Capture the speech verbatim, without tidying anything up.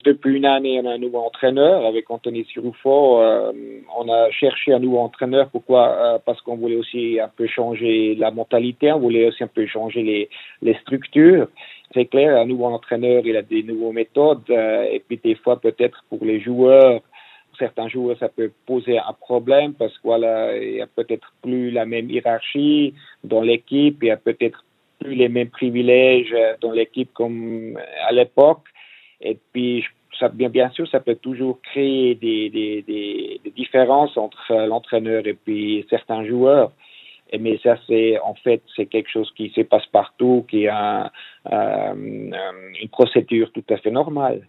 depuis une année, on a un nouveau entraîneur avec Anthony Siroufo. Euh, on a cherché un nouveau entraîneur. Pourquoi? Euh, parce qu'on voulait aussi un peu changer la mentalité, on voulait aussi un peu changer les, les structures. C'est clair, un nouveau entraîneur, il a des nouvelles méthodes. Euh, et puis des fois, peut-être pour les joueurs, certains joueurs, ça peut poser un problème parce que voilà, il n'y a peut-être plus la même hiérarchie dans l'équipe, il y a peut-être plus les mêmes privilèges dans l'équipe comme à l'époque. Et puis, ça, bien, bien sûr, ça peut toujours créer des, des, des, des différences entre l'entraîneur et puis certains joueurs. Et, mais ça, c'est en fait, c'est quelque chose qui se passe partout, qui est un, euh, une procédure tout à fait normale.